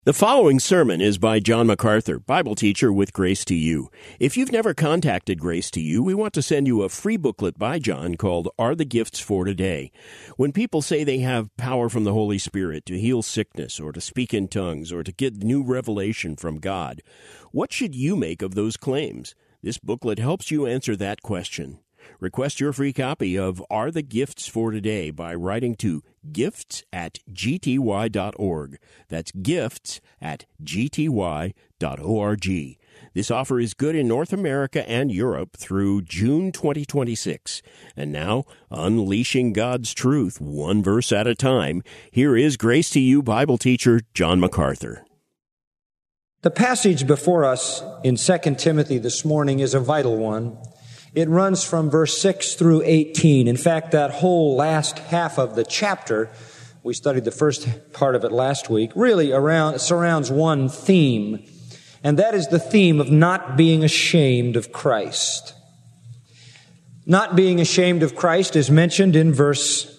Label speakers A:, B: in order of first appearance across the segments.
A: The following sermon is by John MacArthur, Bible teacher with Grace to You. If you've never contacted Grace to You, we want to send you a free booklet by John called Are the Gifts for Today? When people say they have power from the Holy Spirit to heal sickness or to speak in tongues or to get new revelation from God, what should you make of those claims? This booklet helps you answer that question. Request your free copy of Are the Gifts for Today by writing to gifts@gty.org. That's gifts@gty.org. This offer is good in North America and Europe through June 2026. And now, unleashing God's truth one verse at a time, here is Grace to You Bible teacher John MacArthur.
B: The passage before us in 2 Timothy this morning is a vital one. It runs from verse 6 through 18. In fact, that whole last half of the chapter, we studied the first part of it last week, really surrounds one theme, and that is the theme of not being ashamed of Christ. Not being ashamed of Christ is mentioned in verse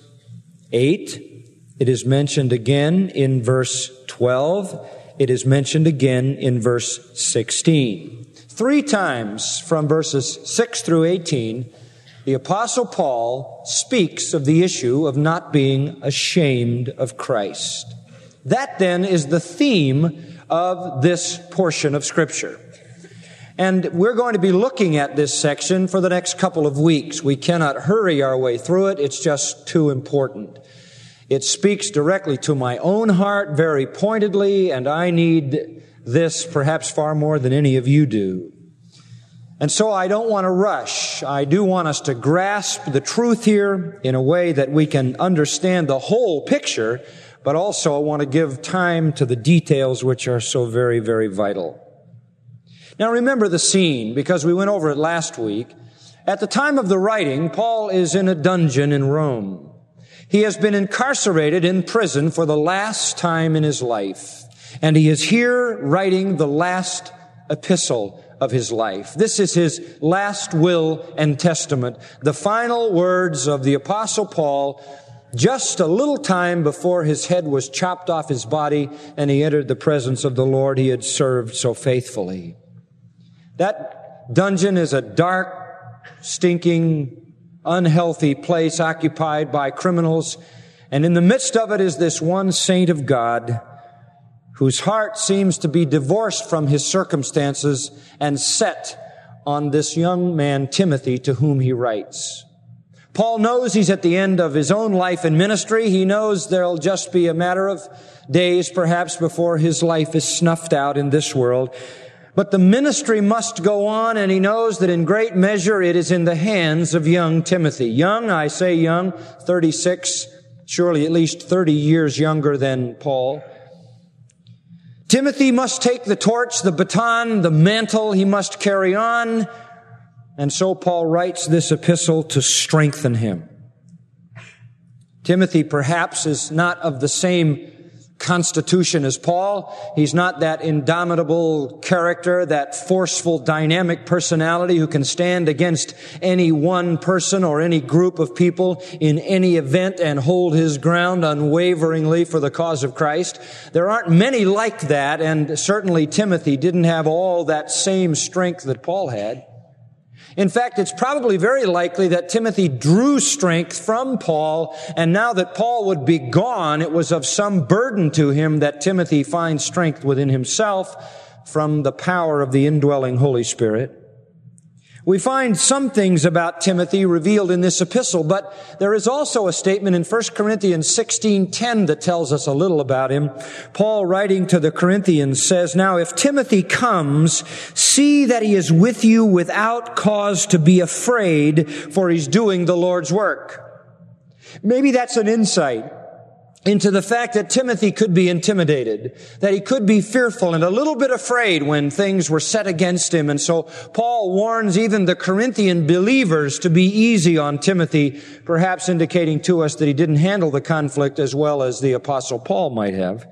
B: 8. It is mentioned again in verse 12. It is mentioned again in verse 16. 3 times from verses 6 through 18, the Apostle Paul speaks of the issue of not being ashamed of Christ. That then is the theme of this portion of Scripture. And we're going to be looking at this section for the next couple of weeks. We cannot hurry our way through it. It's just too important. It speaks directly to my own heart very pointedly, and I need this perhaps far more than any of you do. And so I don't want to rush. I do want us to grasp the truth here in a way that we can understand the whole picture, but also I want to give time to the details which are so very, very vital. Now remember the scene, because we went over it last week. At the time of the writing, Paul is in a dungeon in Rome. He has been incarcerated in prison for the last time in his life. And he is here writing the last epistle of his life. This is his last will and testament, the final words of the Apostle Paul, just a little time before his head was chopped off his body and he entered the presence of the Lord he had served so faithfully. That dungeon is a dark, stinking, unhealthy place occupied by criminals, and in the midst of it is this one saint of God whose heart seems to be divorced from his circumstances and set on this young man, Timothy, to whom he writes. Paul knows he's at the end of his own life and ministry. He knows there'll just be a matter of days, perhaps, before his life is snuffed out in this world. But the ministry must go on, and he knows that in great measure it is in the hands of young Timothy. Young, I say young, 36, surely at least 30 years younger than Paul. Timothy must take the torch, the baton, the mantle he must carry on. And so Paul writes this epistle to strengthen him. Timothy perhaps is not of the same constitution as Paul. He's not that indomitable character, that forceful, dynamic personality who can stand against any one person or any group of people in any event and hold his ground unwaveringly for the cause of Christ. There aren't many like that, and certainly Timothy didn't have all that same strength that Paul had. In fact, it's probably very likely that Timothy drew strength from Paul, and now that Paul would be gone, it was of some burden to him that Timothy finds strength within himself from the power of the indwelling Holy Spirit. We find some things about Timothy revealed in this epistle, but there is also a statement in 1 Corinthians 16:10 that tells us a little about him. Paul, writing to the Corinthians, says, "Now if Timothy comes, see that he is with you without cause to be afraid, for he's doing the Lord's work." Maybe that's an insight into the fact that Timothy could be intimidated, that he could be fearful and a little bit afraid when things were set against him. And so Paul warns even the Corinthian believers to be easy on Timothy, perhaps indicating to us that he didn't handle the conflict as well as the Apostle Paul might have.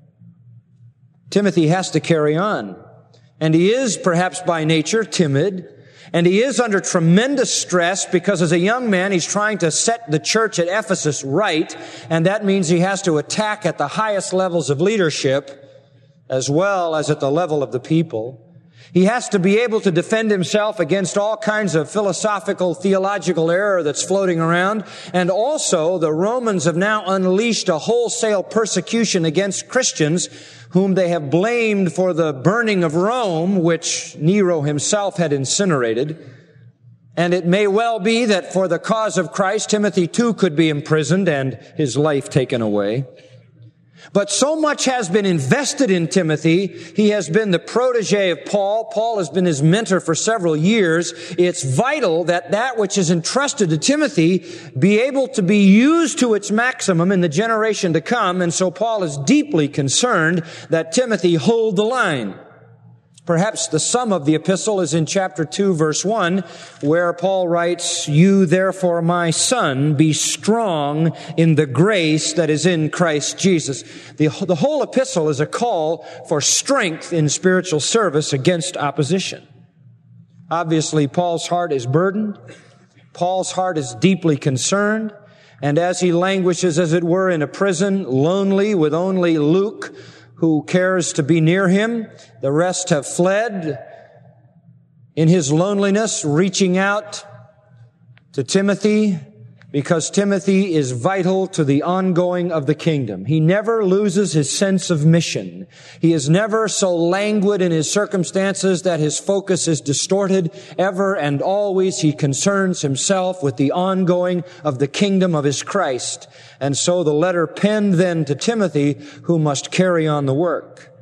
B: Timothy has to carry on, and he is perhaps by nature timid. And he is under tremendous stress because as a young man, he's trying to set the church at Ephesus right. And that means he has to attack at the highest levels of leadership. as well as at the level of the people. He has to be able to defend himself against all kinds of philosophical, theological error that's floating around. And also, the Romans have now unleashed a wholesale persecution against Christians whom they have blamed for the burning of Rome, which Nero himself had incinerated. And it may well be that for the cause of Christ, Timothy too could be imprisoned and his life taken away. But so much has been invested in Timothy. He has been the protege of Paul. Paul has been his mentor for several years. It's vital that that which is entrusted to Timothy be able to be used to its maximum in the generation to come. And so Paul is deeply concerned that Timothy hold the line. Perhaps the sum of the epistle is in chapter 2, verse 1, where Paul writes, "You therefore, my son, be strong in the grace that is in Christ Jesus." The whole epistle is a call for strength in spiritual service against opposition. Obviously, Paul's heart is burdened. Paul's heart is deeply concerned. And as he languishes, as it were, in a prison, lonely with only Luke, who cares to be near him, the rest have fled. In his loneliness, reaching out to Timothy, because Timothy is vital to the ongoing of the kingdom. He never loses his sense of mission. He is never so languid in his circumstances that his focus is distorted. Ever and always he concerns himself with the ongoing of the kingdom of his Christ. And so the letter penned then to Timothy, who must carry on the work.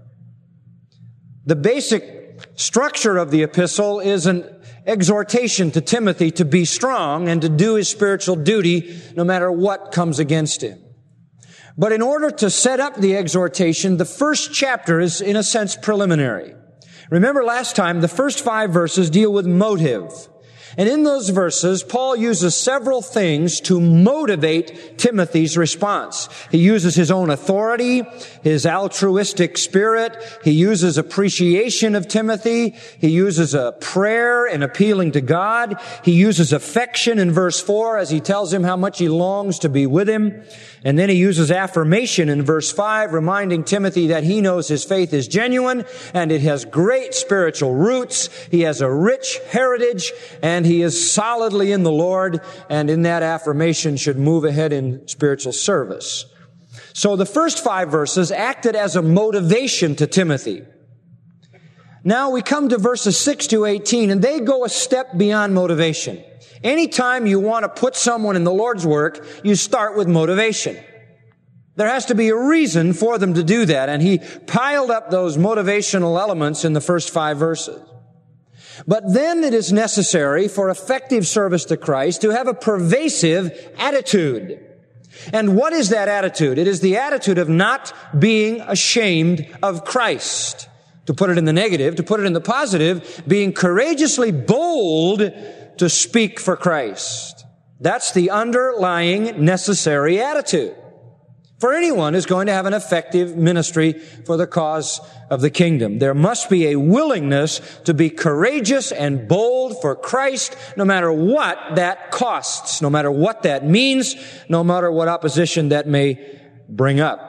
B: The basic structure of the epistle is an exhortation to Timothy to be strong and to do his spiritual duty no matter what comes against him. But in order to set up the exhortation, the first chapter is, in a sense, preliminary. Remember last time, the first 5 verses deal with motive. And in those verses, Paul uses several things to motivate Timothy's response. He uses his own authority, his altruistic spirit. He uses appreciation of Timothy. He uses a prayer and appealing to God. He uses affection in verse 4 as he tells him how much he longs to be with him. And then he uses affirmation in verse 5, reminding Timothy that he knows his faith is genuine and it has great spiritual roots. He has a rich heritage and he is solidly in the Lord, and in that affirmation should move ahead in spiritual service. So the first 5 verses acted as a motivation to Timothy. Now we come to verses 6 to 18, and they go a step beyond motivation. Anytime you want to put someone in the Lord's work, you start with motivation. There has to be a reason for them to do that, and he piled up those motivational elements in the first 5 verses. But then it is necessary for effective service to Christ to have a pervasive attitude. And what is that attitude? It is the attitude of not being ashamed of Christ. To put it in the negative, to put it in the positive, being courageously bold to speak for Christ. That's the underlying necessary attitude for anyone who's going to have an effective ministry for the cause of the kingdom. There must be a willingness to be courageous and bold for Christ, no matter what that costs, no matter what that means, no matter what opposition that may bring up.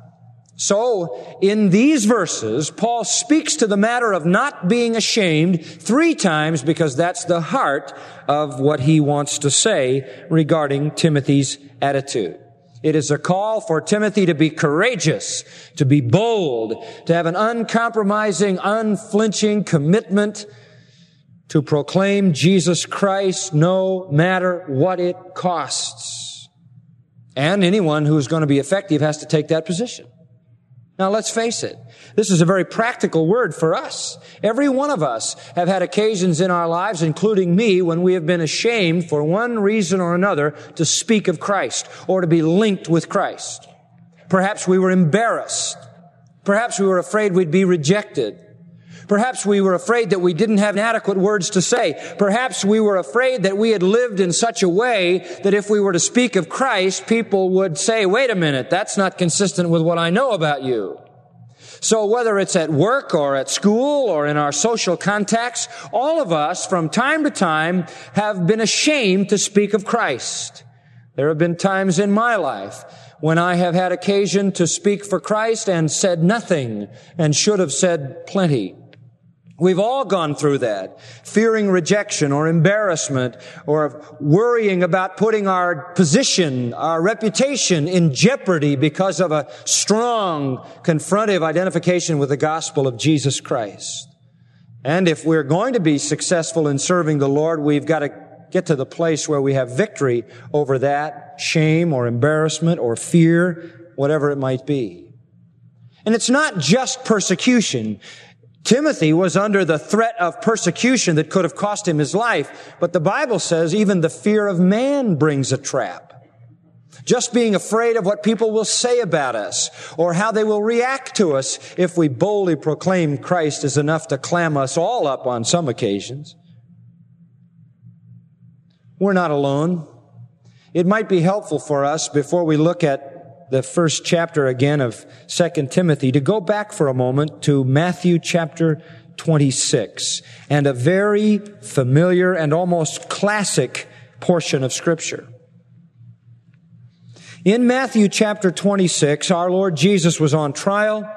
B: So, in these verses, Paul speaks to the matter of not being ashamed 3 times because that's the heart of what he wants to say regarding Timothy's attitude. It is a call for Timothy to be courageous, to be bold, to have an uncompromising, unflinching commitment to proclaim Jesus Christ no matter what it costs. And anyone who is going to be effective has to take that position. Now let's face it, this is a very practical word for us. Every one of us have had occasions in our lives, including me, when we have been ashamed for one reason or another to speak of Christ or to be linked with Christ. Perhaps we were embarrassed. Perhaps we were afraid we'd be rejected. Perhaps we were afraid that we didn't have adequate words to say. Perhaps we were afraid that we had lived in such a way that if we were to speak of Christ, people would say, wait a minute, that's not consistent with what I know about you. So whether it's at work or at school or in our social contacts, all of us from time to time have been ashamed to speak of Christ. There have been times in my life when I have had occasion to speak for Christ and said nothing and should have said plenty. We've all gone through that, fearing rejection or embarrassment or worrying about putting our position, our reputation in jeopardy because of a strong, confrontive identification with the gospel of Jesus Christ. And if we're going to be successful in serving the Lord, we've got to get to the place where we have victory over that shame or embarrassment or fear, whatever it might be. And it's not just persecution. Timothy was under the threat of persecution that could have cost him his life, but the Bible says even the fear of man brings a trap. Just being afraid of what people will say about us or how they will react to us if we boldly proclaim Christ is enough to clam us all up on some occasions. We're not alone. It might be helpful for us before we look at the first chapter again of 2 Timothy to go back for a moment to Matthew chapter 26 and a very familiar and almost classic portion of Scripture. In Matthew chapter 26, our Lord Jesus was on trial.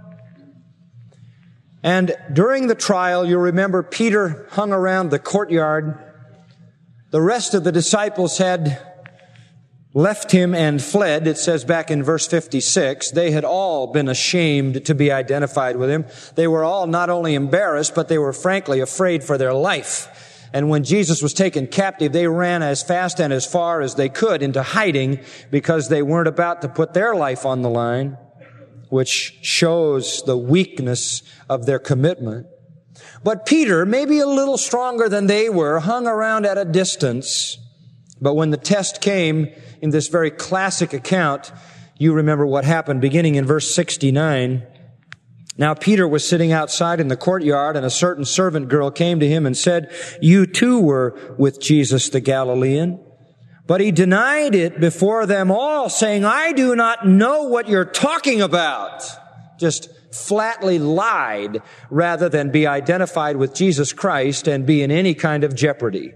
B: And during the trial, you remember Peter hung around the courtyard. The rest of the disciples had left him and fled. It says back in verse 56, they had all been ashamed to be identified with him. They were all not only embarrassed, but they were frankly afraid for their life. And when Jesus was taken captive, they ran as fast and as far as they could into hiding because they weren't about to put their life on the line, which shows the weakness of their commitment. But Peter, maybe a little stronger than they were, hung around at a distance. But when the test came in this very classic account, you remember what happened beginning in verse 69. Now Peter was sitting outside in the courtyard, and a certain servant girl came to him and said, "You too were with Jesus the Galilean." But he denied it before them all, saying, "I do not know what you're talking about." Just flatly lied rather than be identified with Jesus Christ and be in any kind of jeopardy.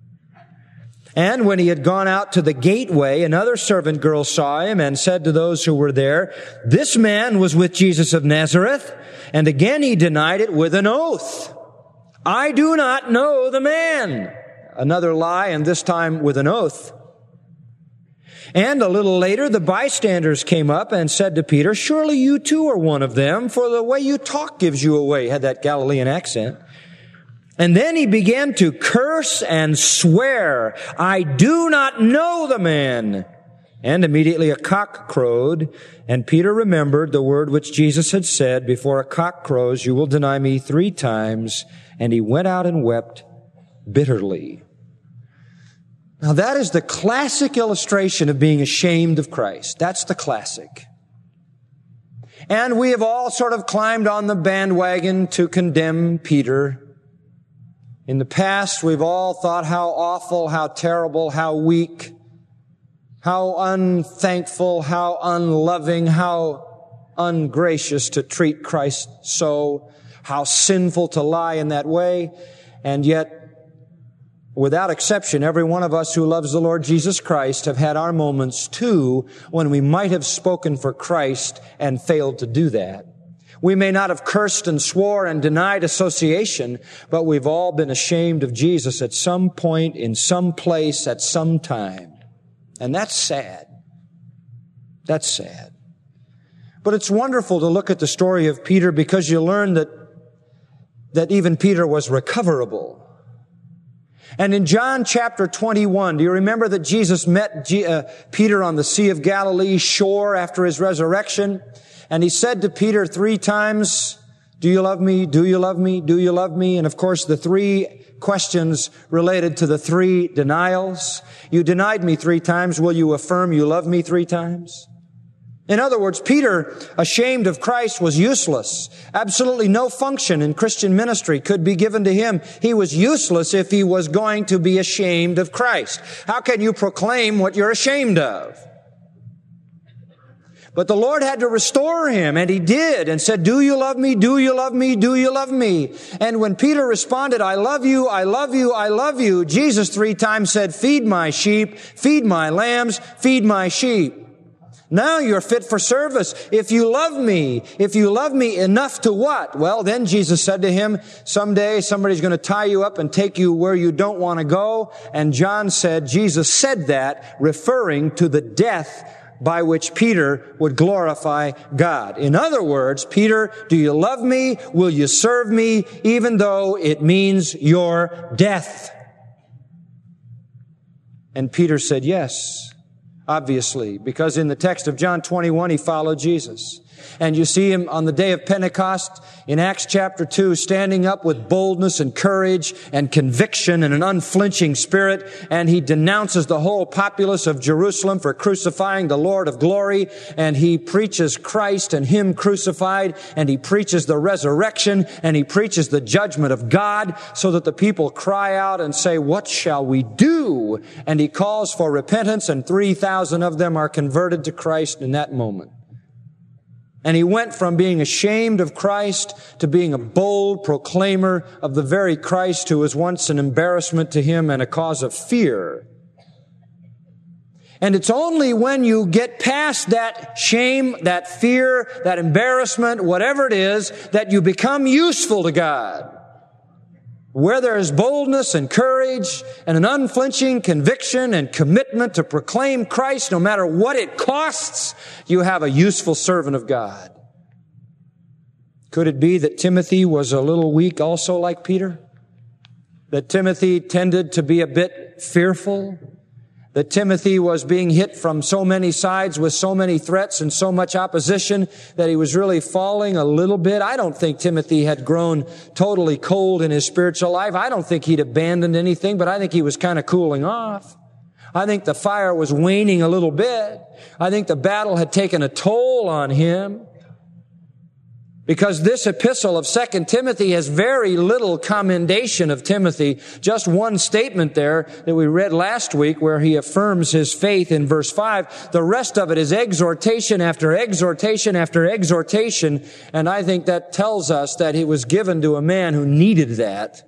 B: And when he had gone out to the gateway, another servant girl saw him and said to those who were there, "This man was with Jesus of Nazareth." And again he denied it with an oath. "I do not know the man." Another lie, and this time with an oath. And a little later, the bystanders came up and said to Peter, "Surely you too are one of them, for the way you talk gives you away." Had that Galilean accent. And then he began to curse and swear, "I do not know the man." And immediately a cock crowed, and Peter remembered the word which Jesus had said, "Before a cock crows, you will deny me 3 times." And he went out and wept bitterly. Now that is the classic illustration of being ashamed of Christ. That's the classic. And we have all sort of climbed on the bandwagon to condemn Peter. In the past, we've all thought how awful, how terrible, how weak, how unthankful, how unloving, how ungracious to treat Christ so, how sinful to lie in that way. And yet, without exception, every one of us who loves the Lord Jesus Christ have had our moments too when we might have spoken for Christ and failed to do that. We may not have cursed and swore and denied association, but we've all been ashamed of Jesus at some point, in some place, at some time. And that's sad. That's sad. But it's wonderful to look at the story of Peter because you learn that even Peter was recoverable. And in John chapter 21, do you remember that Jesus met Peter on the Sea of Galilee shore after his resurrection? And he said to Peter 3 times, "Do you love me? Do you love me? Do you love me?" And of course, the 3 questions related to the 3 denials. You denied me 3 times. Will you affirm you love me 3 times? In other words, Peter, ashamed of Christ, was useless. Absolutely no function in Christian ministry could be given to him. He was useless if he was going to be ashamed of Christ. How can you proclaim what you're ashamed of? But the Lord had to restore him, and he did, and said, "Do you love me? Do you love me? Do you love me?" And when Peter responded, "I love you, I love you, I love you," Jesus 3 times said, "Feed my sheep, feed my lambs, feed my sheep." Now you're fit for service. If you love me enough to what? Well, then Jesus said to him, someday somebody's going to tie you up and take you where you don't want to go. And John said, Jesus said that, referring to the death by which Peter would glorify God. In other words, Peter, do you love me? Will you serve me, even though it means your death? And Peter said yes, obviously, because in the text of John 21, he followed Jesus. And you see him on the day of Pentecost in Acts chapter 2, standing up with boldness and courage and conviction and an unflinching spirit. And he denounces the whole populace of Jerusalem for crucifying the Lord of glory. And he preaches Christ and Him crucified. And he preaches the resurrection. And he preaches the judgment of God, so that the people cry out and say, what shall we do? And he calls for repentance, and 3,000 of them are converted to Christ in that moment. And he went from being ashamed of Christ to being a bold proclaimer of the very Christ who was once an embarrassment to him and a cause of fear. And it's only when you get past that shame, that fear, that embarrassment, whatever it is, that you become useful to God. Where there is boldness and courage and an unflinching conviction and commitment to proclaim Christ no matter what it costs, you have a useful servant of God. Could it be that Timothy was a little weak also like Peter? That Timothy tended to be a bit fearful? That Timothy was being hit from so many sides with so many threats and so much opposition that he was really falling a little bit? I don't think Timothy had grown totally cold in his spiritual life. I don't think he'd abandoned anything, but I think he was kind of cooling off. I think the fire was waning a little bit. I think the battle had taken a toll on him. Because this epistle of 2 Timothy has very little commendation of Timothy. Just one statement there that we read last week where he affirms his faith in verse 5. The rest of it is exhortation after exhortation after exhortation. And I think that tells us that it was given to a man who needed that.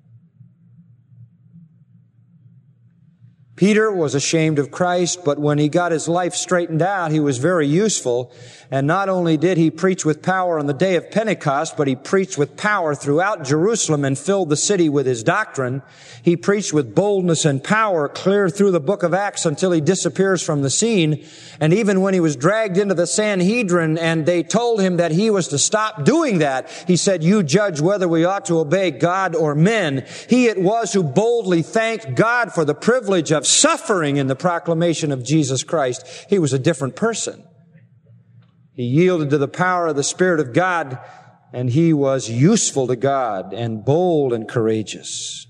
B: Peter was ashamed of Christ, but when he got his life straightened out, he was very useful. And not only did he preach with power on the day of Pentecost, but he preached with power throughout Jerusalem and filled the city with his doctrine. He preached with boldness and power clear through the book of Acts until he disappears from the scene. And even when he was dragged into the Sanhedrin and they told him that he was to stop doing that, he said, you judge whether we ought to obey God or men. He it was who boldly thanked God for the privilege of suffering in the proclamation of Jesus Christ. He was a different person. He yielded to the power of the Spirit of God, and he was useful to God and bold and courageous.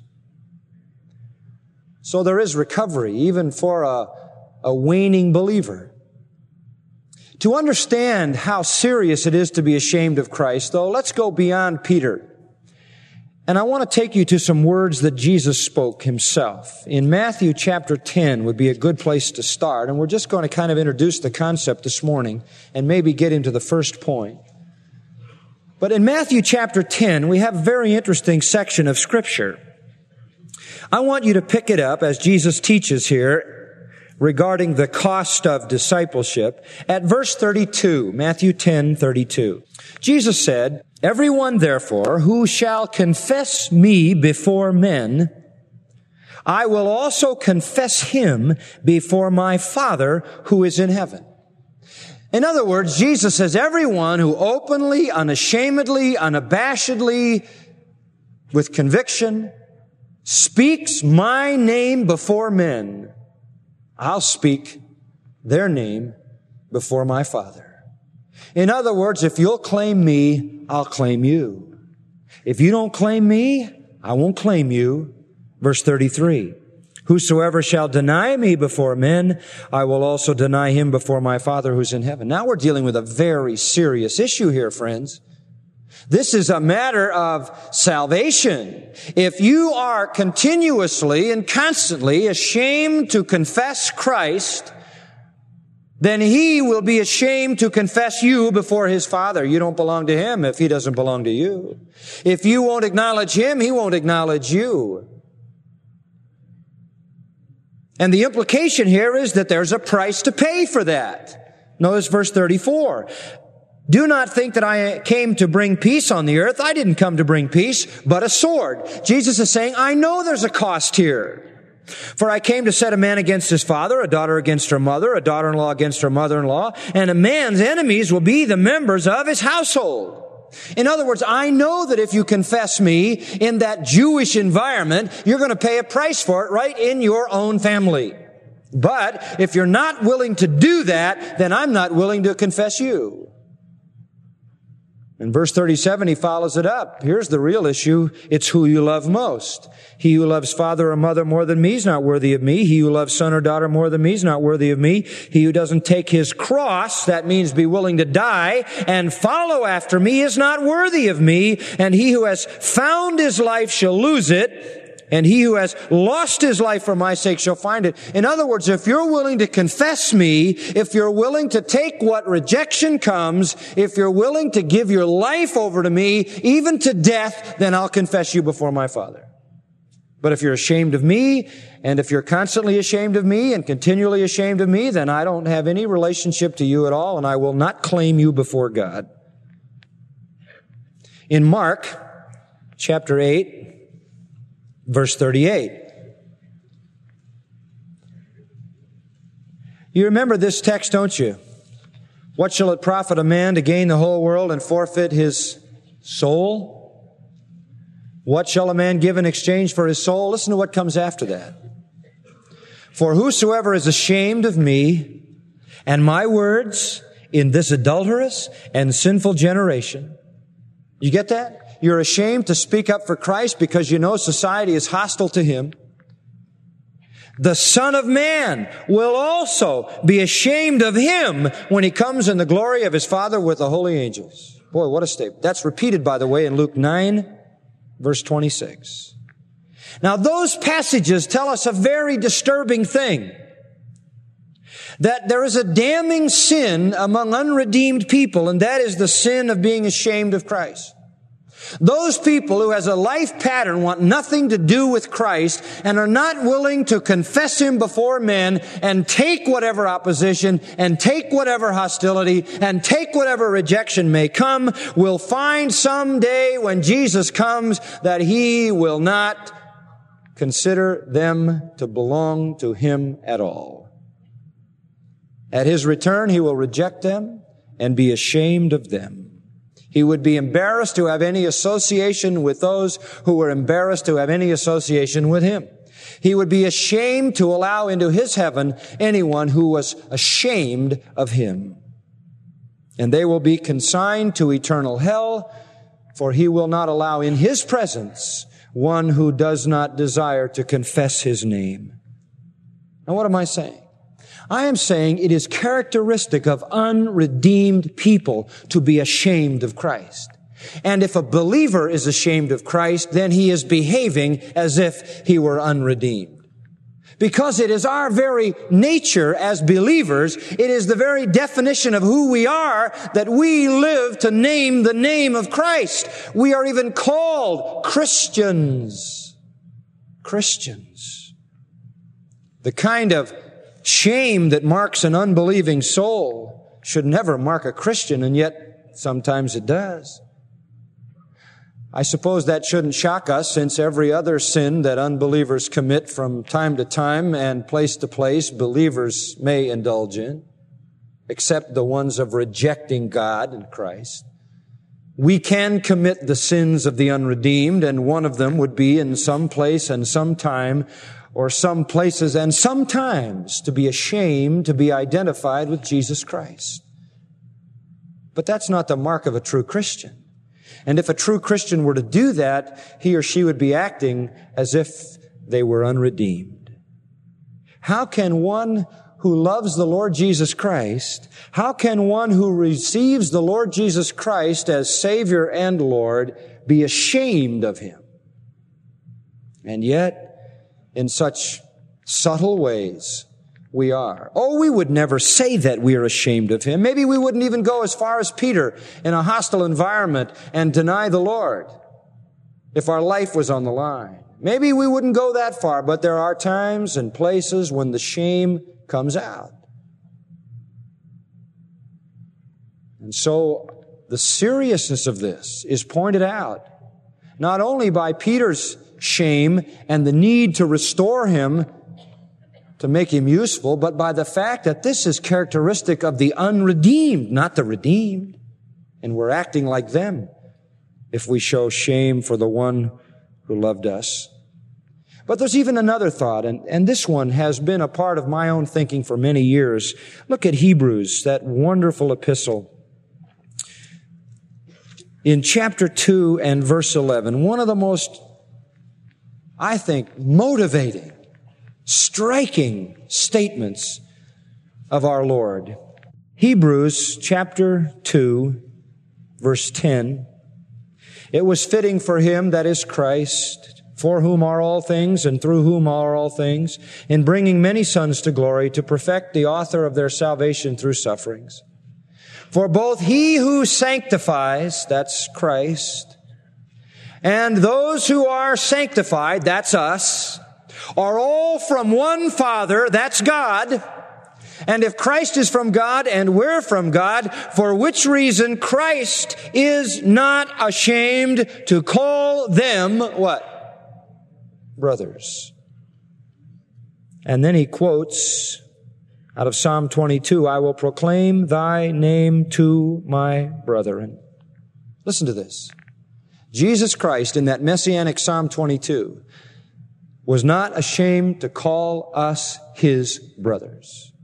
B: So there is recovery, even for a waning believer. To understand how serious it is to be ashamed of Christ, though, let's go beyond Peter. And I want to take you to some words that Jesus spoke himself. In Matthew chapter 10 would be a good place to start. And we're just going to kind of introduce the concept this morning and maybe get into the first point. But in Matthew chapter 10, we have a very interesting section of Scripture. I want you to pick it up as Jesus teaches here regarding the cost of discipleship at verse 32, Matthew 10:32. Jesus said, everyone, therefore, who shall confess me before men, I will also confess him before my Father who is in heaven. In other words, Jesus says, everyone who openly, unashamedly, unabashedly, with conviction, speaks my name before men, I'll speak their name before my Father. In other words, if you'll claim me, I'll claim you. If you don't claim me, I won't claim you. Verse 33, whosoever shall deny me before men, I will also deny him before my Father who's in heaven. Now we're dealing with a very serious issue here, friends. This is a matter of salvation. If you are continuously and constantly ashamed to confess Christ, then he will be ashamed to confess you before his Father. You don't belong to him if he doesn't belong to you. If you won't acknowledge him, he won't acknowledge you. And the implication here is that there's a price to pay for that. Notice verse 34. Do not think that I came to bring peace on the earth. I didn't come to bring peace, but a sword. Jesus is saying, I know there's a cost here. For I came to set a man against his father, a daughter against her mother, a daughter-in-law against her mother-in-law, and a man's enemies will be the members of his household. In other words, I know that if you confess me in that Jewish environment, you're going to pay a price for it right in your own family. But if you're not willing to do that, then I'm not willing to confess you. In verse 37, he follows it up. Here's the real issue. It's who you love most. He who loves father or mother more than me is not worthy of me. He who loves son or daughter more than me is not worthy of me. He who doesn't take his cross, that means be willing to die, and follow after me is not worthy of me. And he who has found his life shall lose it. And he who has lost his life for my sake shall find it. In other words, if you're willing to confess me, if you're willing to take what rejection comes, if you're willing to give your life over to me, even to death, then I'll confess you before my Father. But if you're ashamed of me, and if you're constantly ashamed of me and continually ashamed of me, then I don't have any relationship to you at all, and I will not claim you before God. In Mark chapter 8, verse 38. You remember this text, don't you? What shall it profit a man to gain the whole world and forfeit his soul? What shall a man give in exchange for his soul? Listen to what comes after that. For whosoever is ashamed of me and my words in this adulterous and sinful generation. You get that? You're ashamed to speak up for Christ because you know society is hostile to Him. The Son of Man will also be ashamed of Him when He comes in the glory of His Father with the holy angels. Boy, what a statement. That's repeated, by the way, in Luke 9, verse 26. Now, those passages tell us a very disturbing thing. That there is a damning sin among unredeemed people, and that is the sin of being ashamed of Christ. Those people who as a life pattern want nothing to do with Christ and are not willing to confess Him before men and take whatever opposition and take whatever hostility and take whatever rejection may come will find someday when Jesus comes that He will not consider them to belong to Him at all. At His return, He will reject them and be ashamed of them. He would be embarrassed to have any association with those who were embarrassed to have any association with Him. He would be ashamed to allow into His heaven anyone who was ashamed of Him. And they will be consigned to eternal hell, for He will not allow in His presence one who does not desire to confess His name. Now, what am I saying? I am saying it is characteristic of unredeemed people to be ashamed of Christ. And if a believer is ashamed of Christ, then he is behaving as if he were unredeemed. Because it is our very nature as believers, it is the very definition of who we are that we live to name the name of Christ. We are even called Christians. Christians. The kind of shame that marks an unbelieving soul should never mark a Christian, and yet sometimes it does. I suppose that shouldn't shock us, since every other sin that unbelievers commit from time to time and place to place, believers may indulge in, except the ones of rejecting God and Christ. We can commit the sins of the unredeemed, and one of them would be in some place and some time or some places and sometimes to be ashamed to be identified with Jesus Christ. But that's not the mark of a true Christian. And if a true Christian were to do that, he or she would be acting as if they were unredeemed. How can one who loves the Lord Jesus Christ, how can one who receives the Lord Jesus Christ as Savior and Lord be ashamed of Him? And yet, in such subtle ways, we are. Oh, we would never say that we are ashamed of Him. Maybe we wouldn't even go as far as Peter in a hostile environment and deny the Lord if our life was on the line. Maybe we wouldn't go that far, but there are times and places when the shame comes out. And so the seriousness of this is pointed out not only by Peter's shame and the need to restore him to make him useful, but by the fact that this is characteristic of the unredeemed, not the redeemed. And we're acting like them if we show shame for the one who loved us. But there's even another thought, and this one has been a part of my own thinking for many years. Look at Hebrews, that wonderful epistle. In chapter 2 and verse 11, one of the most, I think, motivating, striking statements of our Lord. Hebrews chapter 2, verse 10. It was fitting for him, that is Christ, for whom are all things and through whom are all things, in bringing many sons to glory, to perfect the author of their salvation through sufferings. For both he who sanctifies, that's Christ, and those who are sanctified, that's us, are all from one Father, that's God. And if Christ is from God and we're from God, for which reason Christ is not ashamed to call them, what? Brothers. And then he quotes out of Psalm 22, I will proclaim thy name to my brethren. Listen to this. Jesus Christ, in that messianic Psalm 22, was not ashamed to call us his brothers.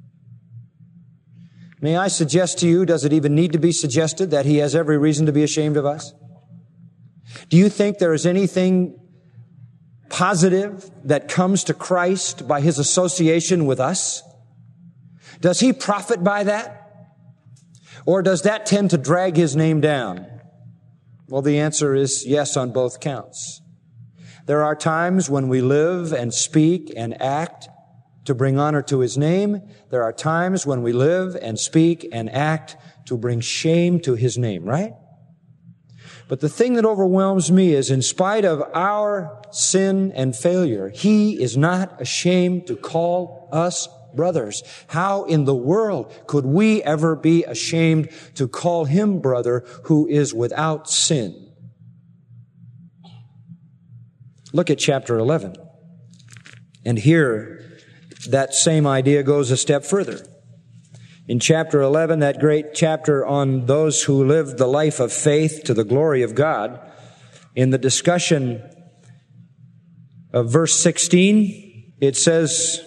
B: May I suggest to you, does it even need to be suggested that he has every reason to be ashamed of us? Do you think there is anything positive that comes to Christ by his association with us? Does he profit by that? Or does that tend to drag his name down? Well, the answer is yes on both counts. There are times when we live and speak and act to bring honor to his name. There are times when we live and speak and act to bring shame to his name, right? But the thing that overwhelms me is, in spite of our sin and failure, he is not ashamed to call us brothers. How in the world could we ever be ashamed to call him brother who is without sin? Look at chapter 11. And here, that same idea goes a step further. In chapter 11, that great chapter on those who live the life of faith to the glory of God, in the discussion of verse 16, it says,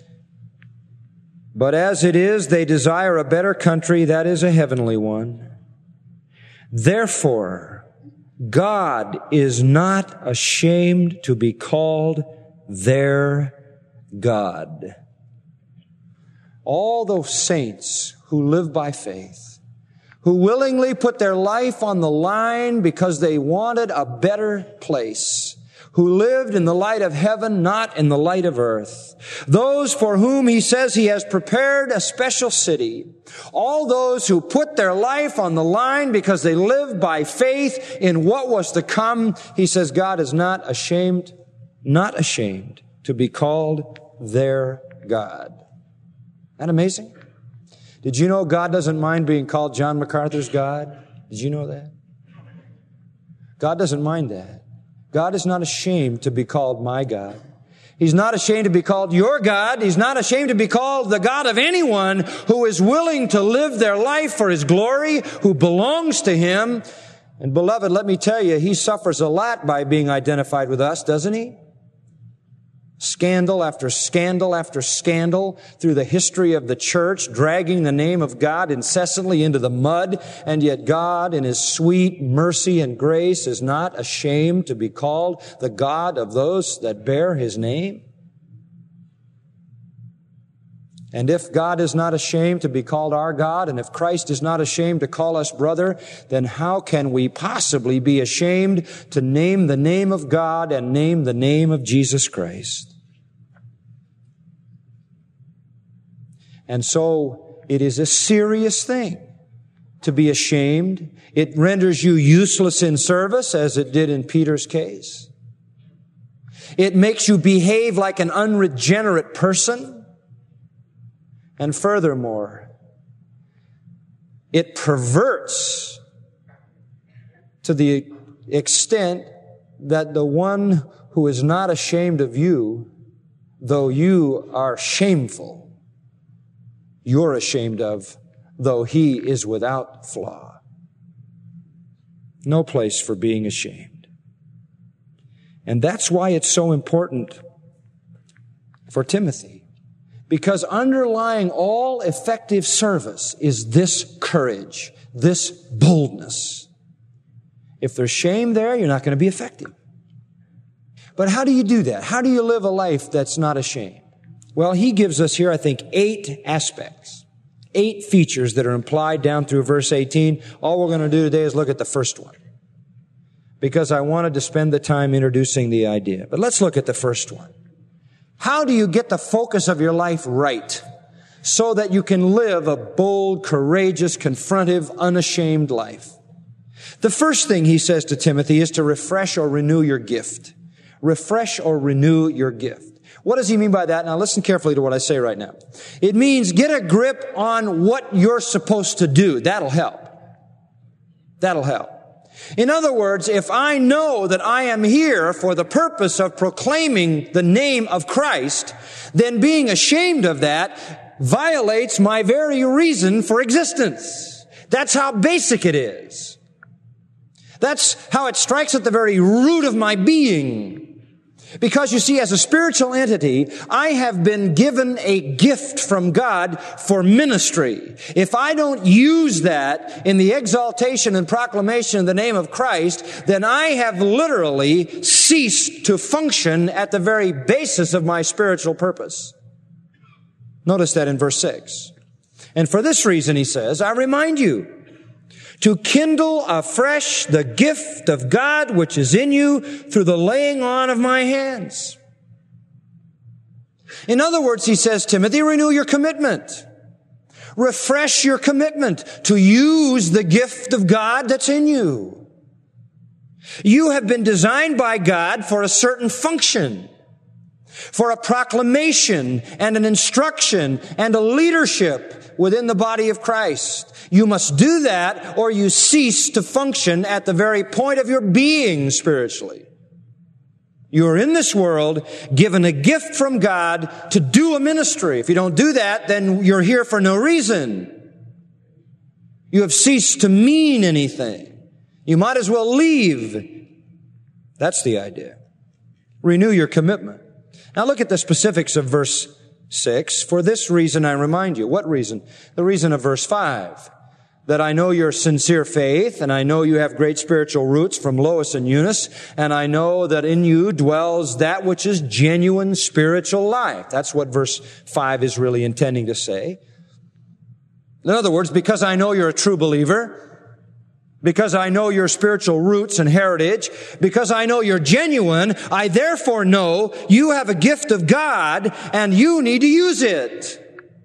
B: but as it is, they desire a better country, that is a heavenly one. Therefore, God is not ashamed to be called their God. All those saints who live by faith, who willingly put their life on the line because they wanted a better place, who lived in the light of heaven, not in the light of earth. Those for whom he says he has prepared a special city. All those who put their life on the line because they lived by faith in what was to come. He says God is not ashamed to be called their God. Isn't that amazing? Did you know God doesn't mind being called John MacArthur's God? Did you know that? God doesn't mind that. God is not ashamed to be called my God. He's not ashamed to be called your God. He's not ashamed to be called the God of anyone who is willing to live their life for his glory, who belongs to him. And beloved, let me tell you, he suffers a lot by being identified with us, doesn't he? Scandal after scandal after scandal through the history of the church, dragging the name of God incessantly into the mud, and yet God, in his sweet mercy and grace, is not ashamed to be called the God of those that bear his name. And if God is not ashamed to be called our God, and if Christ is not ashamed to call us brother, then how can we possibly be ashamed to name the name of God and name the name of Jesus Christ? And so it is a serious thing to be ashamed. It renders you useless in service, as it did in Peter's case. It makes you behave like an unregenerate person. And furthermore, It perverts to the extent that the one who is not ashamed of you, though you are shameful, you're ashamed of, though he is without flaw. No place for being ashamed. And that's why it's so important for Timothy. Because underlying all effective service is this courage, this boldness. If there's shame there, you're not going to be effective. But how do you do that? How do you live a life that's not ashamed? Well, he gives us here, I think, 8 aspects, 8 features that are implied down through verse 18. All we're going to do today is look at the first one, because I wanted to spend the time introducing the idea. But let's look at the first one. How do you get the focus of your life right so that you can live a bold, courageous, confrontive, unashamed life? The first thing he says to Timothy is to refresh or renew your gift. Refresh or renew your gift. What does he mean by that? Now listen carefully to what I say right now. It means get a grip on what you're supposed to do. That'll help. That'll help. In other words, if I know that I am here for the purpose of proclaiming the name of Christ, then being ashamed of that violates my very reason for existence. That's how basic it is. That's how it strikes at the very root of my being. Because you see, as a spiritual entity, I have been given a gift from God for ministry. If I don't use that in the exaltation and proclamation of the name of Christ, then I have literally ceased to function at the very basis of my spiritual purpose. Notice that in verse 6. And for this reason, he says, I remind you to kindle afresh the gift of God which is in you through the laying on of my hands. In other words, he says, Timothy, renew your commitment. Refresh your commitment to use the gift of God that's in you. You have been designed by God for a certain function, for a proclamation and an instruction and a leadership within the body of Christ. You must do that or you cease to function at the very point of your being spiritually. You are in this world given a gift from God to do a ministry. If you don't do that, then you're here for no reason. You have ceased to mean anything. You might as well leave. That's the idea. Renew your commitment. Now look at the specifics of verse 6. For this reason I remind you. What reason? The reason of verse 5. That I know your sincere faith, and I know you have great spiritual roots from Lois and Eunice, and I know that in you dwells that which is genuine spiritual life. That's what verse 5 is really intending to say. In other words, because I know you're a true believer, because I know your spiritual roots and heritage, because I know you're genuine, I therefore know you have a gift of God and you need to use it.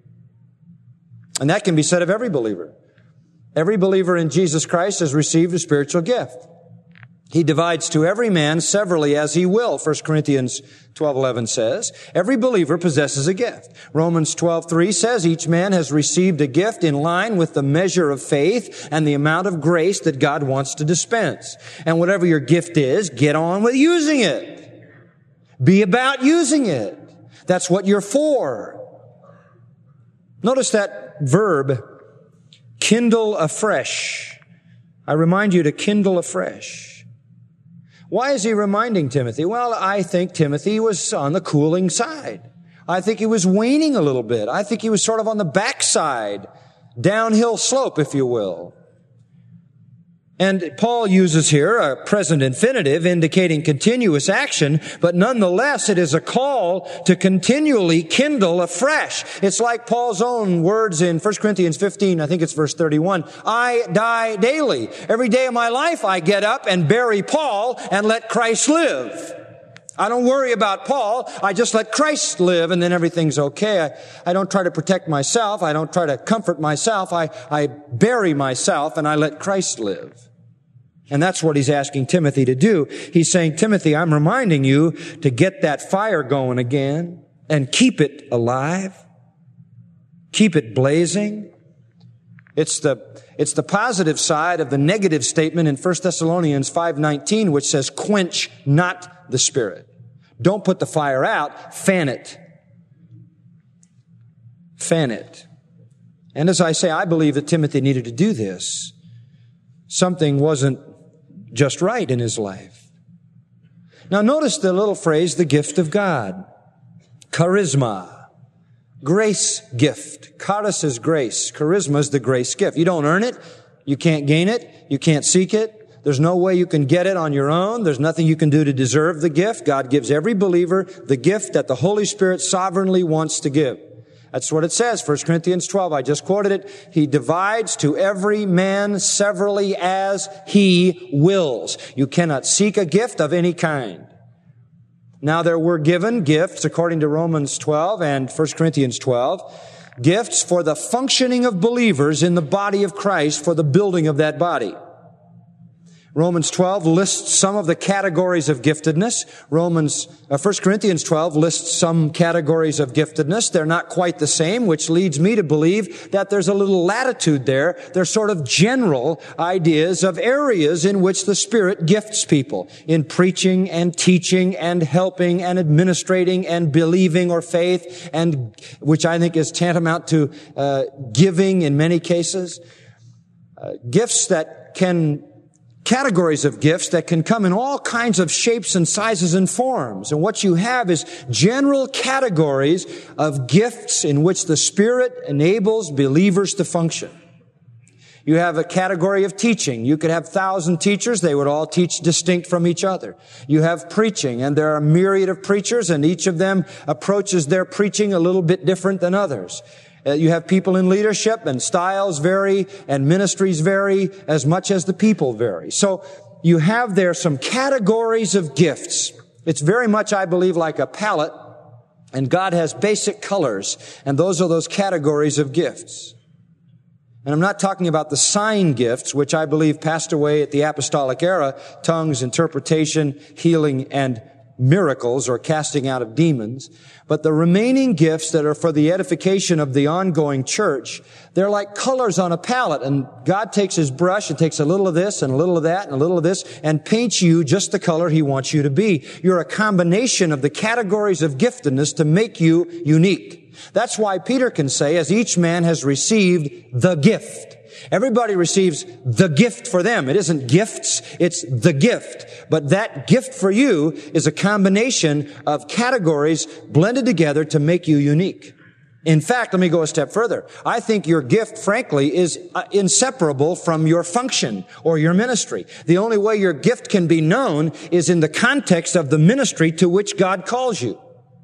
B: And that can be said of every believer. Every believer in Jesus Christ has received a spiritual gift. He divides to every man severally as he will. 1 Corinthians 12:11 says, every believer possesses a gift. Romans 12:3 says, each man has received a gift in line with the measure of faith and the amount of grace that God wants to dispense. And whatever your gift is, get on with using it. Be about using it. That's what you're for. Notice that verb, kindle afresh. I remind you to kindle afresh. Why is he reminding Timothy? Well, I think Timothy was on the cooling side. I think he was waning a little bit. I think he was sort of on the backside, downhill slope, if you will. And Paul uses here a present infinitive indicating continuous action, but nonetheless it is a call to continually kindle afresh. It's like Paul's own words in 1 Corinthians 15, I think it's verse 31. I die daily. Every day of my life I get up and bury Paul and let Christ live. I don't worry about Paul. I just let Christ live and then everything's okay. I don't try to protect myself. I don't try to comfort myself. I bury myself and I let Christ live. And that's what he's asking Timothy to do. He's saying, Timothy, I'm reminding you to get that fire going again and keep it alive. Keep it blazing. It's the positive side of the negative statement in 1 Thessalonians 5:19, which says, quench not the Spirit. Don't put the fire out, fan it. Fan it. And as I say, I believe that Timothy needed to do this. Something wasn't just right in his life. Now notice the little phrase, the gift of God. Charisma. Grace gift. Charis is grace. Charisma is the grace gift. You don't earn it. You can't gain it. You can't seek it. There's no way you can get it on your own. There's nothing you can do to deserve the gift. God gives every believer the gift that the Holy Spirit sovereignly wants to give. That's what it says, 1 Corinthians 12. I just quoted it. He divides to every man severally as he wills. You cannot seek a gift of any kind. Now there were given gifts, according to Romans 12 and 1 Corinthians 12, gifts for the functioning of believers in the body of Christ for the building of that body. Romans 12 lists some of the categories of giftedness. 1 Corinthians 12 lists some categories of giftedness. They're not quite the same, which leads me to believe that there's a little latitude there. They're sort of general ideas of areas in which the Spirit gifts people in preaching and teaching and helping and administrating and believing or faith, and which I think is tantamount to giving in many cases. Categories of gifts that can come in all kinds of shapes and sizes and forms. And what you have is general categories of gifts in which the Spirit enables believers to function. You have a category of teaching. You could have 1,000 teachers. They would all teach distinct from each other. You have preaching, and there are a myriad of preachers, and each of them approaches their preaching a little bit different than others. You have people in leadership, and styles vary, and ministries vary as much as the people vary. So you have there some categories of gifts. It's very much, I believe, like a palette, and God has basic colors, and those are those categories of gifts. And I'm not talking about the sign gifts, which I believe passed away at the apostolic era, tongues, interpretation, healing, and miracles or casting out of demons. But the remaining gifts that are for the edification of the ongoing church, they're like colors on a palette, and God takes His brush and takes a little of this and a little of that and a little of this and paints you just the color He wants you to be. You're a combination of the categories of giftedness to make you unique. That's why Peter can say, as each man has received the gift. Everybody receives the gift for them. It isn't gifts, it's the gift. But that gift for you is a combination of categories blended together to make you unique. In fact, let me go a step further. I think your gift, frankly, is inseparable from your function or your ministry. The only way your gift can be known is in the context of the ministry to which God calls you.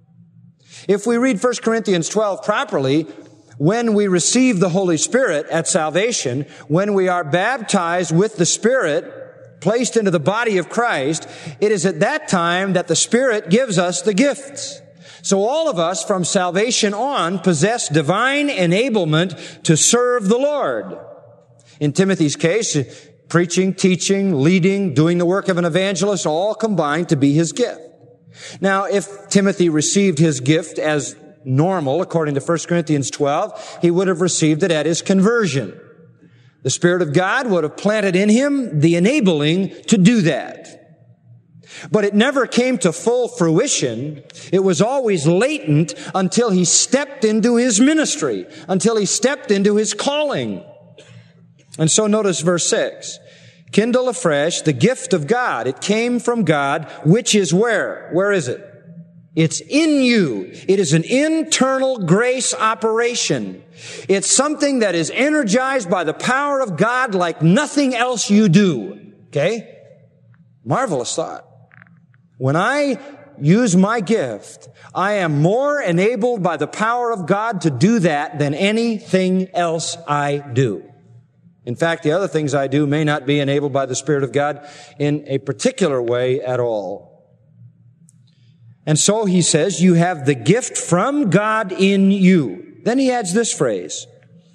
B: If we read 1 Corinthians 12 properly, when we receive the Holy Spirit at salvation, when we are baptized with the Spirit, placed into the body of Christ, it is at that time that the Spirit gives us the gifts. So all of us from salvation on possess divine enablement to serve the Lord. In Timothy's case, preaching, teaching, leading, doing the work of an evangelist, all combined to be his gift. Now, if Timothy received his gift as normal, according to 1 Corinthians 12, he would have received it at his conversion. The Spirit of God would have planted in him the enabling to do that. But it never came to full fruition. It was always latent until he stepped into his ministry, until he stepped into his calling. And so notice verse 6. Kindle afresh the gift of God. It came from God, which is where? Where is it? It's in you. It is an internal grace operation. It's something that is energized by the power of God like nothing else you do. Okay? Marvelous thought. When I use my gift, I am more enabled by the power of God to do that than anything else I do. In fact, the other things I do may not be enabled by the Spirit of God in a particular way at all. And so he says, you have the gift from God in you. Then he adds this phrase,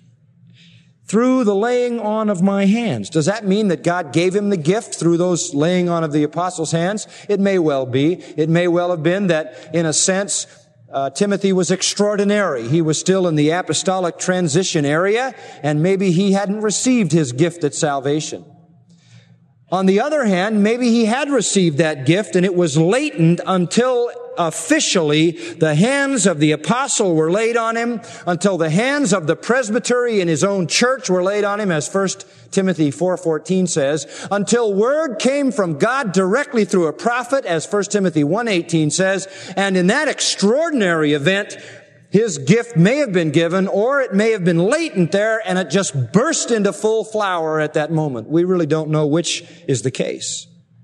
B: through the laying on of my hands. Does that mean that God gave him the gift through those laying on of the apostles' hands? It may well be. It may well have been that, in a sense, Timothy was extraordinary. He was still in the apostolic transition area, and maybe he hadn't received his gift at salvation. On the other hand, maybe he had received that gift and it was latent until officially the hands of the apostle were laid on him, until the hands of the presbytery in his own church were laid on him, as 1 Timothy 4:14 says, until word came from God directly through a prophet, as 1 Timothy 1:18 says, and in that extraordinary event, his gift may have been given, or it may have been latent there, and it just burst into full flower at that moment. We really don't know which is the case.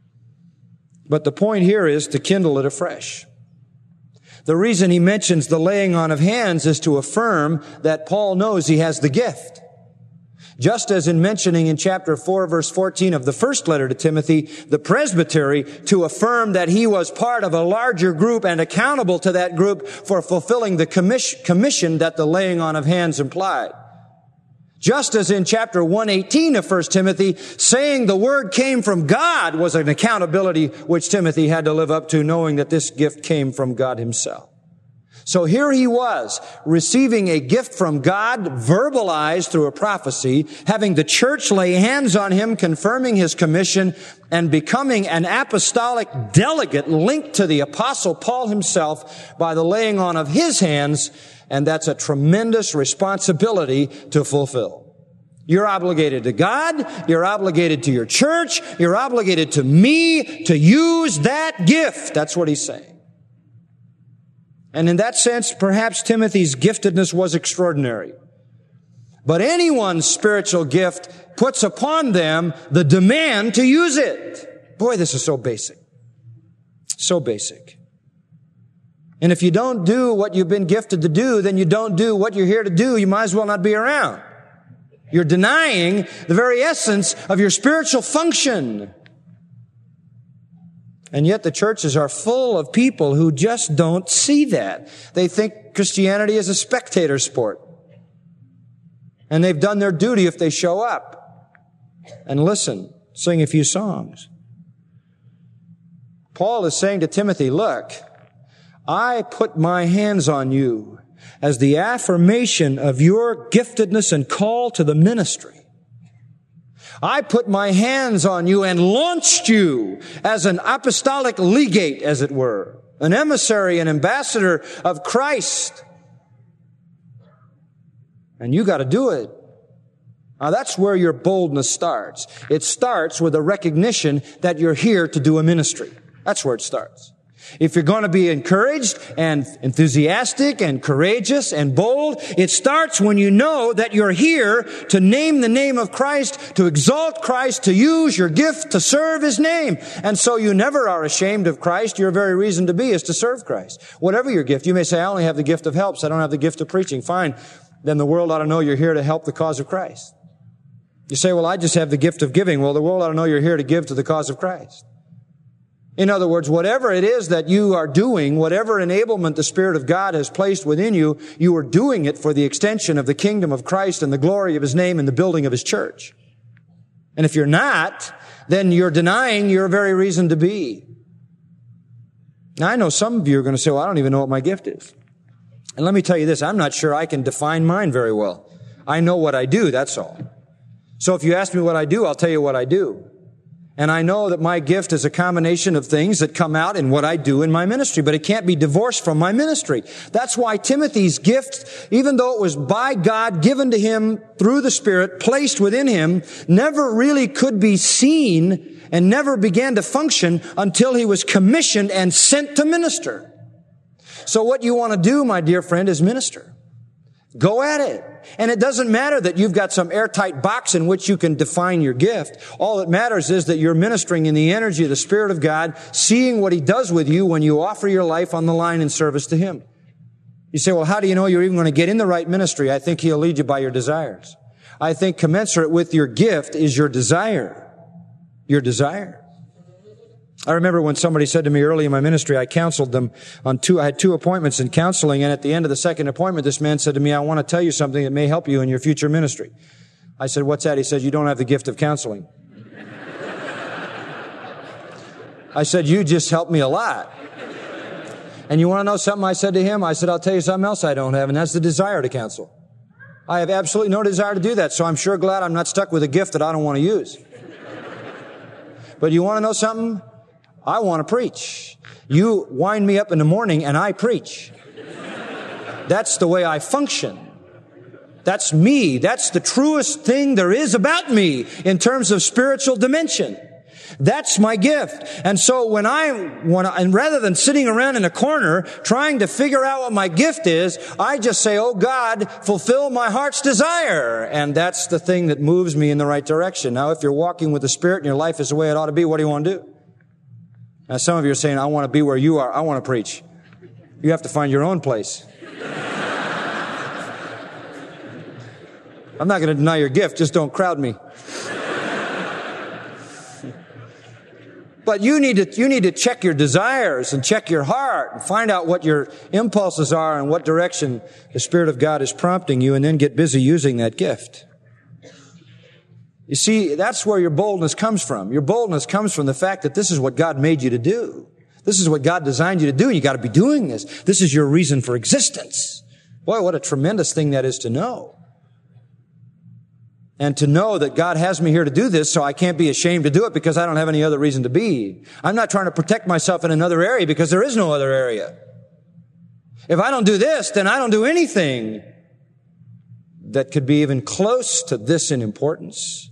B: But the point here is to kindle it afresh. The reason he mentions the laying on of hands is to affirm that Paul knows he has the gift. Just as in mentioning in chapter 4, verse 14 of the first letter to Timothy, the presbytery, to affirm that he was part of a larger group and accountable to that group for fulfilling the commission that the laying on of hands implied. Just as in chapter 1:18 of 1 Timothy, saying the word came from God was an accountability which Timothy had to live up to, knowing that this gift came from God himself. So here he was, receiving a gift from God, verbalized through a prophecy, having the church lay hands on him, confirming his commission, and becoming an apostolic delegate linked to the apostle Paul himself by the laying on of his hands, and that's a tremendous responsibility to fulfill. You're obligated to God, you're obligated to your church, you're obligated to me to use that gift. That's what he's saying. And in that sense, perhaps Timothy's giftedness was extraordinary. But anyone's spiritual gift puts upon them the demand to use it. Boy, this is so basic. So basic. And if you don't do what you've been gifted to do, then you don't do what you're here to do. You might as well not be around. You're denying the very essence of your spiritual function. And yet the churches are full of people who just don't see that. They think Christianity is a spectator sport. And they've done their duty if they show up and listen, sing a few songs. Paul is saying to Timothy, look, I put my hands on you as the affirmation of your giftedness and call to the ministry. I put my hands on you and launched you as an apostolic legate, as it were, an emissary, an ambassador of Christ. And you got to do it. Now that's where your boldness starts. It starts with a recognition that you're here to do a ministry. That's where it starts. If you're going to be encouraged and enthusiastic and courageous and bold, it starts when you know that you're here to name the name of Christ, to exalt Christ, to use your gift to serve His name. And so you never are ashamed of Christ. Your very reason to be is to serve Christ. Whatever your gift, you may say, I only have the gift of helps. I don't have the gift of preaching. Fine. Then the world ought to know you're here to help the cause of Christ. You say, well, I just have the gift of giving. Well, the world ought to know you're here to give to the cause of Christ. In other words, whatever it is that you are doing, whatever enablement the Spirit of God has placed within you, you are doing it for the extension of the kingdom of Christ and the glory of His name and the building of His church. And if you're not, then you're denying your very reason to be. Now, I know some of you are going to say, well, I don't even know what my gift is. And let me tell you this, I'm not sure I can define mine very well. I know what I do, that's all. So if you ask me what I do, I'll tell you what I do. And I know that my gift is a combination of things that come out in what I do in my ministry, but it can't be divorced from my ministry. That's why Timothy's gift, even though it was by God given to him through the Spirit, placed within him, never really could be seen and never began to function until he was commissioned and sent to minister. So what you want to do, my dear friend, is minister. Go at it. And it doesn't matter that you've got some airtight box in which you can define your gift. All that matters is that you're ministering in the energy of the Spirit of God, seeing what He does with you when you offer your life on the line in service to Him. You say, well, how do you know you're even going to get in the right ministry? I think He'll lead you by your desires. I think commensurate with your gift is your desire. Your desire. I remember when somebody said to me early in my ministry, I counseled them on I had 2 appointments in counseling, and at the end of the second appointment, this man said to me, I want to tell you something that may help you in your future ministry. I said, what's that? He said, you don't have the gift of counseling. I said, you just helped me a lot. And you want to know something I said to him? I said, I'll tell you something else I don't have, and that's the desire to cancel. I have absolutely no desire to do that, so I'm sure glad I'm not stuck with a gift that I don't want to use. But you want to know something? I want to preach. You wind me up in the morning and I preach. That's the way I function. That's me. That's the truest thing there is about me in terms of spiritual dimension. That's my gift. And so and rather than sitting around in a corner trying to figure out what my gift is, I just say, oh God, fulfill my heart's desire. And that's the thing that moves me in the right direction. Now, if you're walking with the Spirit and your life is the way it ought to be, what do you want to do? Now, some of you are saying, I want to be where you are. I want to preach. You have to find your own place. I'm not going to deny your gift. Just don't crowd me. But you need to check your desires and check your heart and find out what your impulses are and what direction the Spirit of God is prompting you, and then get busy using that gift. You see, that's where your boldness comes from. Your boldness comes from the fact that this is what God made you to do. This is what God designed you to do. You got to be doing this. This is your reason for existence. Boy, what a tremendous thing that is to know. And to know that God has me here to do this, so I can't be ashamed to do it because I don't have any other reason to be. I'm not trying to protect myself in another area because there is no other area. If I don't do this, then I don't do anything that could be even close to this in importance.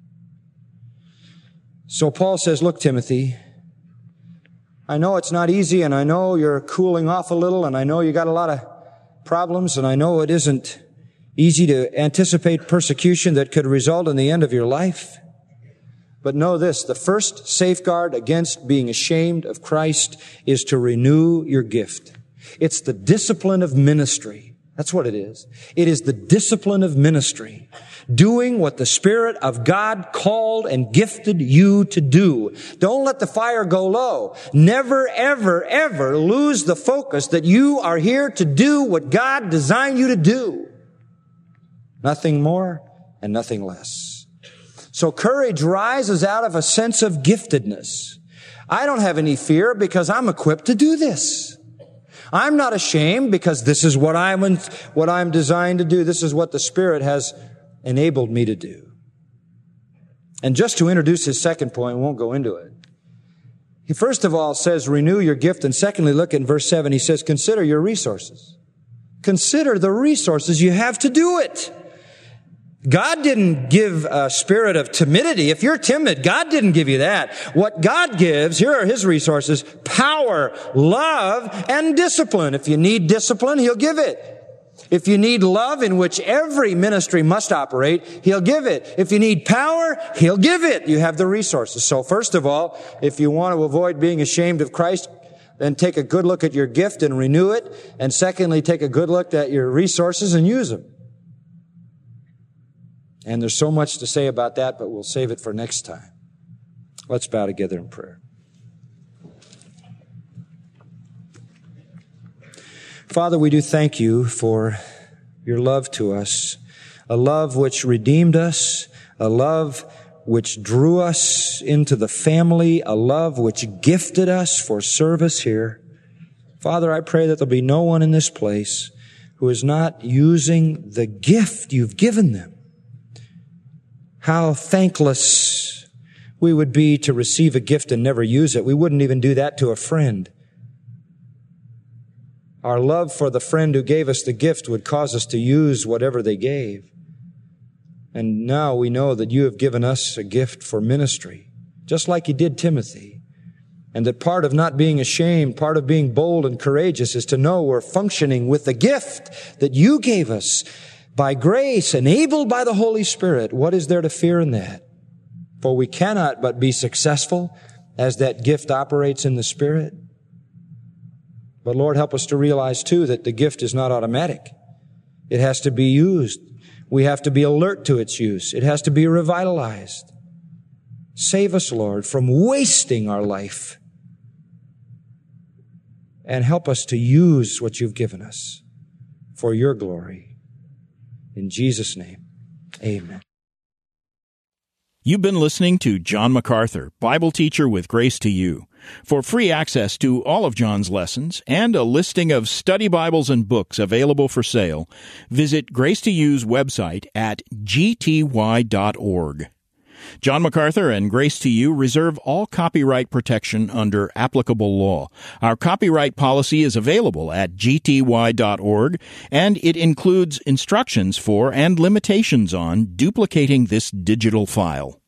B: So Paul says, look, Timothy, I know it's not easy, and I know you're cooling off a little, and I know you got a lot of problems, and I know it isn't easy to anticipate persecution that could result in the end of your life. But know this, the first safeguard against being ashamed of Christ is to renew your gift. It's the discipline of ministry. That's what it is. It is the discipline of ministry. Doing what the Spirit of God called and gifted you to do. Don't let the fire go low. Never, ever, ever lose the focus that you are here to do what God designed you to do. Nothing more and nothing less. So courage rises out of a sense of giftedness. I don't have any fear because I'm equipped to do this. I'm not ashamed because this is what I'm designed to do. This is what the Spirit has enabled me to do. And just to introduce his second point, we won't go into it. He first of all says, renew your gift. And secondly, look at verse 7. He says, consider your resources. Consider the resources you have to do it. God didn't give a spirit of timidity. If you're timid, God didn't give you that. What God gives, here are his resources: power, love, and discipline. If you need discipline, he'll give it. If you need love, in which every ministry must operate, he'll give it. If you need power, he'll give it. You have the resources. So first of all, if you want to avoid being ashamed of Christ, then take a good look at your gift and renew it. And secondly, take a good look at your resources and use them. And there's so much to say about that, but we'll save it for next time. Let's bow together in prayer. Father, we do thank you for your love to us, a love which redeemed us, a love which drew us into the family, a love which gifted us for service here. Father, I pray that there'll be no one in this place who is not using the gift you've given them. How thankless we would be to receive a gift and never use it. We wouldn't even do that to a friend. Our love for the friend who gave us the gift would cause us to use whatever they gave. And now we know that you have given us a gift for ministry, just like you did Timothy. And that part of not being ashamed, part of being bold and courageous is to know we're functioning with the gift that you gave us. By grace, enabled by the Holy Spirit, what is there to fear in that? For we cannot but be successful as that gift operates in the Spirit. But Lord, help us to realize too that the gift is not automatic. It has to be used. We have to be alert to its use. It has to be revitalized. Save us, Lord, from wasting our life. And help us to use what you've given us for your glory. In Jesus' name, amen.
A: You've been listening to John MacArthur, Bible teacher with Grace to You. For free access to all of John's lessons and a listing of study Bibles and books available for sale, visit Grace to You's website at gty.org. John MacArthur and Grace to You reserve all copyright protection under applicable law. Our copyright policy is available at gty.org, and it includes instructions for and limitations on duplicating this digital file.